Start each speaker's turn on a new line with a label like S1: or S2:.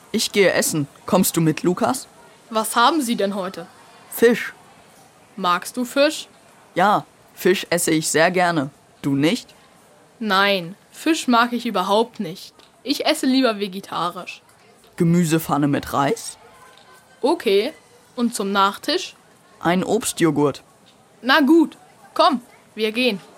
S1: Ich gehe essen. Kommst du mit, Lukas?
S2: Was haben Sie denn heute?
S1: Fisch.
S2: Magst du Fisch?
S1: Ja, Fisch esse ich sehr gerne. Du nicht?
S2: Nein, Fisch mag ich überhaupt nicht. Ich esse lieber vegetarisch.
S1: Gemüsepfanne mit Reis?
S2: Okay, und zum Nachtisch?
S1: Ein Obstjoghurt.
S2: Na gut, komm, wir gehen.